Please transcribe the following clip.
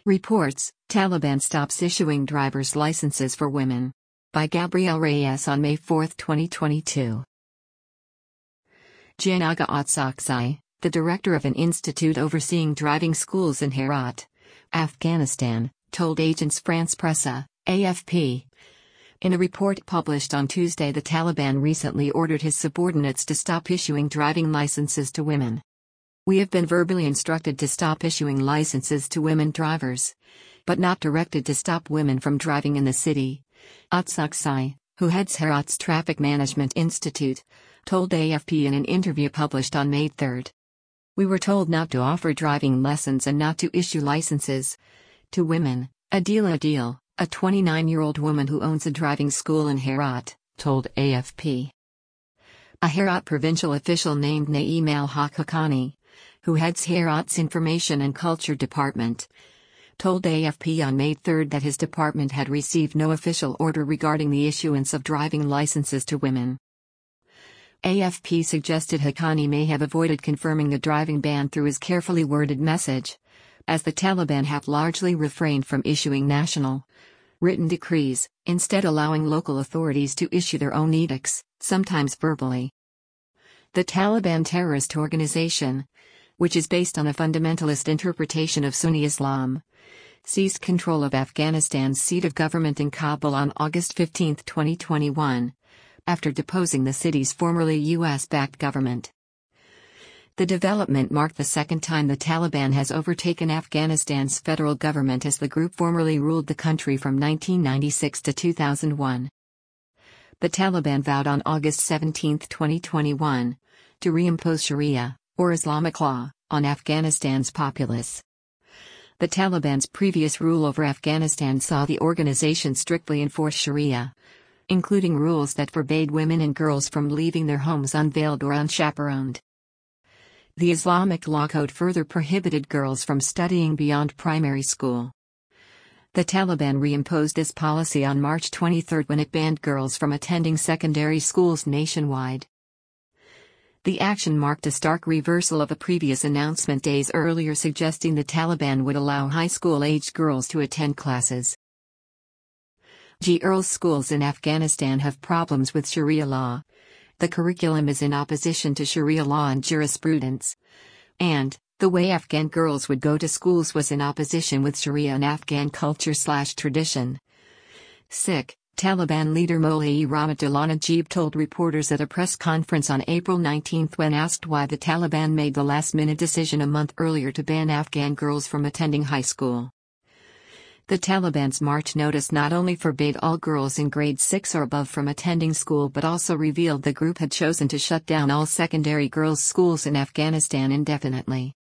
Reports, Taliban stops issuing driver's licenses for women. By Gabrielle Reyes on May 4, 2022. Janaga Otsakzai, the director of an institute overseeing driving schools in Herat, Afghanistan, told Agence France Presse, AFP. In a report published on Tuesday, the Taliban recently ordered his subordinates to stop issuing driving licenses to women. We have been verbally instructed to stop issuing licenses to women drivers, but not directed to stop women from driving in the city. Otsakzai, who heads Herat's Traffic Management Institute, told AFP in an interview published on May 3. We were told not to offer driving lessons and not to issue licenses to women. Adila Adil, a 29-year-old woman who owns a driving school in Herat, told AFP. A Herat provincial official named Naeem al-Haq Haqqani, who heads Herat's Information and Culture Department, told AFP on May 3 that his department had received no official order regarding the issuance of driving licenses to women. AFP suggested Haqqani may have avoided confirming the driving ban through his carefully worded message, as the Taliban have largely refrained from issuing national, written decrees, instead allowing local authorities to issue their own edicts, sometimes verbally. The Taliban terrorist organization, which is based on a fundamentalist interpretation of Sunni Islam, seized control of Afghanistan's seat of government in Kabul on August 15, 2021, after deposing the city's formerly US-backed government. The development marked the second time the Taliban has overtaken Afghanistan's federal government, as the group formerly ruled the country from 1996 to 2001. The Taliban vowed on August 17, 2021, to reimpose Sharia, or Islamic law, on Afghanistan's populace. The Taliban's previous rule over Afghanistan saw the organization strictly enforce Sharia, including rules that forbade women and girls from leaving their homes unveiled or unchaperoned. The Islamic law code further prohibited girls from studying beyond primary school. The Taliban reimposed this policy on March 23 when it banned girls from attending secondary schools nationwide. The action marked a stark reversal of a previous announcement days earlier suggesting the Taliban would allow high school-aged girls to attend classes. Girls' schools in Afghanistan have problems with Sharia law. The curriculum is in opposition to Sharia law and jurisprudence. And, the way Afghan girls would go to schools was in opposition with Sharia and Afghan culture/tradition. Sikh Taliban leader Molai Rahmatullah Najib told reporters at a press conference on April 19 when asked why the Taliban made the last-minute decision a month earlier to ban Afghan girls from attending high school. The Taliban's March notice not only forbade all girls in grade 6 or above from attending school but also revealed the group had chosen to shut down all secondary girls' schools in Afghanistan indefinitely.